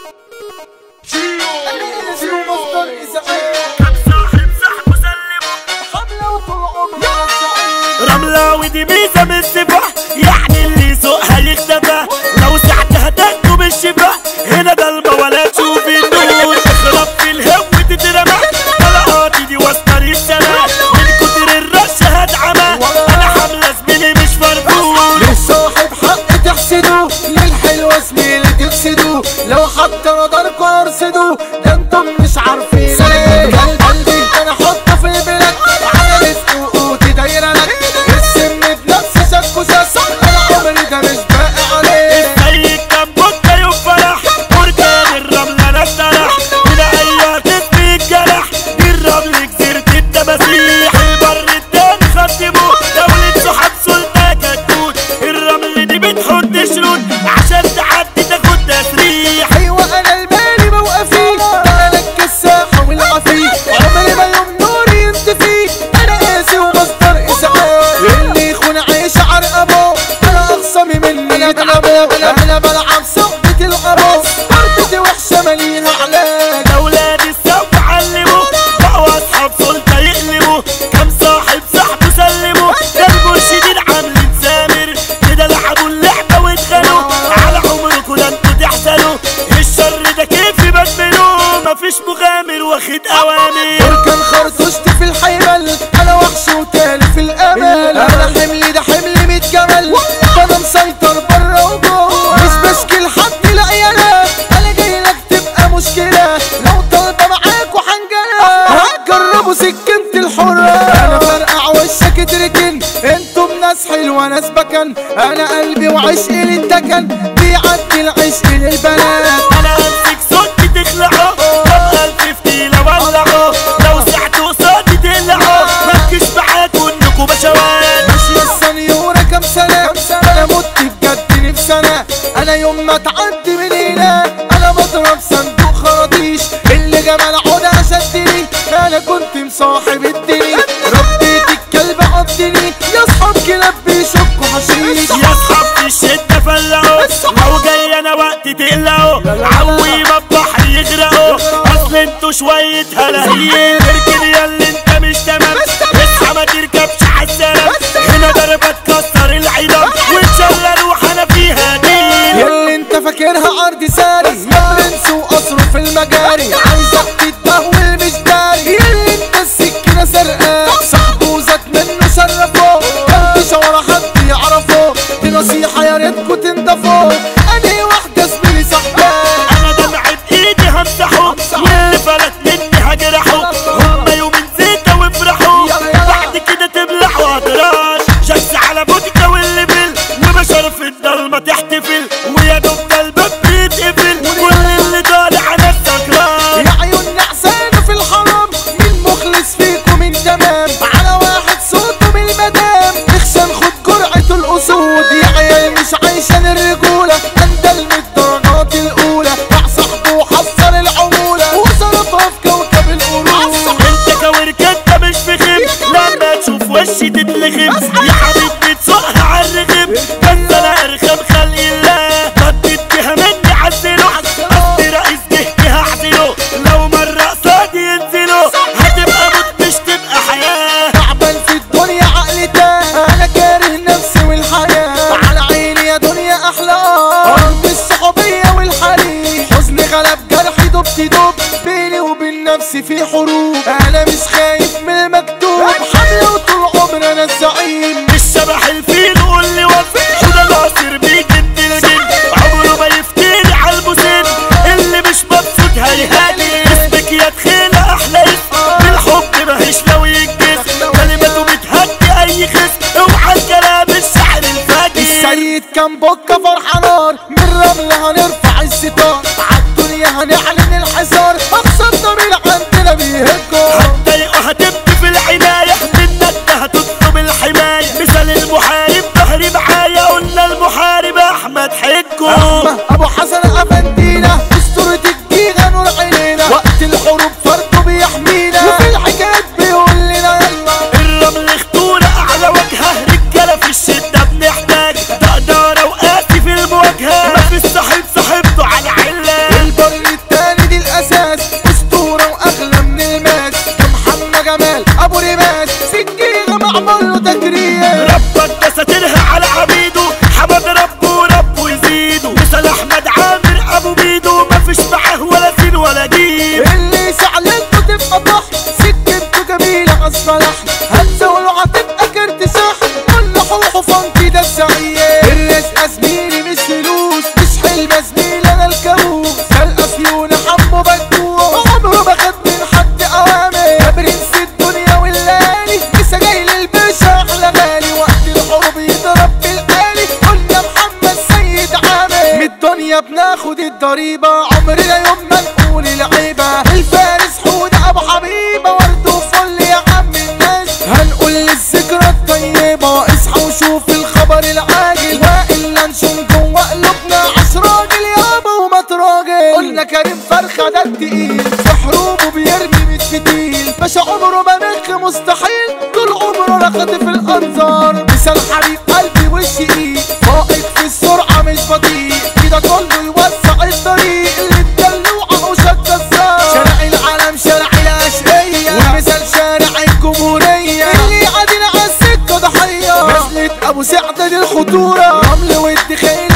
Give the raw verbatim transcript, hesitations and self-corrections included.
رملة ودي ميزة من السفح، يعني اللي يسوقها يختفى، لو ساعتها تاخده بالشفا، هنا ضلمة ولا تشوفي النور، تخرب في الهو تترمى، طلقاتي دي وسط السما، من كتر الرش هتعمى، انا حاملة زميلي مش مرفوض. للصاحب حق تحسدوا، للحلوة زميلي تفسدوا، لو حتى نظركوا ارصدوا، ده انتم مش عارفين ليه. قلبي انا حطه في البلاد، على رزق وقوتي دايرة لك، السم بنفس شك وشك، انا عمري ده مش باقي عليه. السيد كان بكة يوم فرح، بركان الرملة انا اتسرح، هنا ايوه تسمي الجرح، دي الرمل جزيرة التماسيح، البر التاني خدموه، دولة صحاب سلطة كتكوت، الرمل دي بتحط شروط، عشان تعدي تاخد تسريح. ايوه انا المالي موقفي، ده انا لك الساحة والعفي، عمري ما يوم نوري ينطفي، انا قاسي ومصدر اسعاف، اللي يخون عيش عرقبه، انا اخصمي مني يتعبوا، انا بلعب صحبة العبو، ضربتي وحشة ماليها علاج. اولاد السوق علموا، بقوا اصحاب سلطة يقلبوا، كم صاحب صاحبه سلموا، ده المرشدين عاملين سامر، كده لعبوا اللعبة واتخانوا، على عمركوا ده انتوا تحزنوا، الشر ده كيف يبدلوه، مفيش مغامر واخد اوامر. بركان خرطوشت في الحيمل، انا وحش وتالي في الامل، انا حملي ده حملي ميت جمل، انا مسيطر برا وجوه، مش بشكي لحد لا يالا، انا جاي لك تبقى مشكلة، لو طالبة معاك وحنجلة هتجربوا سكنة الحرة، انا فرقع وشك تركن، انتم ناس حلوة ناس بكن، انا قلبي وعشقي للدكن، بيعدي العشق للبنات. انا امسك صوتي تخلعه، طب الف فتيلة ولعه، لو سعتوا قصادي تقلعه، مفيش معاكوا انكوا بشوات. ماشي السنيورة كام سنة، انا مت بجد نفسي انا، انا يوم ما تعدي من هنا انا بضرب صندوق خراطيش، اللي جمال عودة شدني، انا كنت مصاحب الدنيا، ربيت الكلب عضني، يا اصحاب كلاب بيشكوا حشيش، يا اصحاب في الشدة فلقوا، لو جاي انا وقت تقلقوا، عوي ما البحر يغرقوا، اصل انتوا شوية هلاهيل، اركن يا اللي انت مش تمام، اصحى ما تركبش عالسلام، هنا ضربة تكسر العظام، وان شاء الله اروح انا فيها دي. ياللي انت فاكرها ارض ساري، يا برنس وقصره في المجاري، عايزك تتدهول مش داري، ياللي انت السكينة سرقاه، صاحبه زاد منه شرفه، مفيش ورا حد يعرفه، دي نصيحة يا ريتكوا تنضفوا، انهي واحدة زميلي صاحباه، انا دمع بايدي همسحه، واللي فلت مني هجرحه، هما يومين زيتة وافرحوا، بعد كده تبلعوا هدراش، شمس على بودكا واللي بل، وبشر في الضلمة تحتفل، ويا دوب ده الباب بيتقفل، كل اللي طالع انا السكران. يا عيون نعسانة في الحرام، مين مخلص فيكم من تمام، على واحد صوته من المدام، اخشى خد جرعة الاسود، يا عيال مش عايشان الرجولة، اندل من الدرجات الاولى، مع صاحبه وحصل العمولة، وصرفها في كوكب القرود. انت كوركتة مش في خيب، لما تشوف وشي تتلخم، يا حبيبتي تسوقها عالرغم، بس انا ارخم خلق الله، ردت بيها مني عزله، قصدي رئيس جهتي هعزله، لو مرة قصادي ينزله، هتبقى موت مش تبقى حياة. تعبان في الدنيا عقلي تاه، انا كاره نفسي والحياة، على عيني يا دنيا احلى ارض الصحوبية والحريم، حزني غلب جرحي دبت دب، بيني وبين نفسي في حروب، انا مش خايف من المكتوب، حملة وطول عمري انا الزعيم، الشبح الفيل قول لي وفي حدا ناصر بيجد الجن، عمره ما يفتري عالبوسين، اللي مش مبسوط هيهاني، اسمك يا تخيلة احلى اسم، بالحب ماهيش لو ينجز، كلمته بتهدي اي خصم، اوعى الكلام الشعر الفاجر. السيد كان بكة فرحانار، من رملة هنرفع الستار، عالدنيا هنعلن الحصار، اقصى الضمير عندنا بيهجوا، هتضايقوا هتبكي في العناية، منك هتطلب الحماية، مثال المحارب ظهري معايا، قلنا المحارب احمد حجو، ابو حسن افندينا، اسطورة الجيغة نور عينينا، وقت الحروب فرده بيحمينا، وفي الحكايات بيقول لنا يلا، الرمل خطورة اعلى وجهه، رجالة في الشدة بنحتاج، تقدر وقاسي في المواجهة، مفيش صاحب صاحبته على علة، طيبة عمرنا يوم ما نقول العيبة. الفارس حود ابو حبيبة ورد وفل يا عم الناس. هنقول للذكرى الطيبة اصحى وشوف الخبر العاجل، والا نشوم جوا قلوبنا عش راجل يابا وما تراجل. قلنا كريم فرخة ده التقيل في حروبه بيرمي من فتيل، باشا عمره ما نخ مستحيل طول عمره رخد في الانظار. مثال حبيب قلبي والشقيق فائق في السرعة مش بطيء، كده كله يوسع الطريق اللي اتدلوعه وشد الزار. شارع العالم شارع الاشقية ومثال شارع الجمهورية اللي عادل عالسكة ضحية. نزلة ابو سعد دي الخطورة رمل والدخيل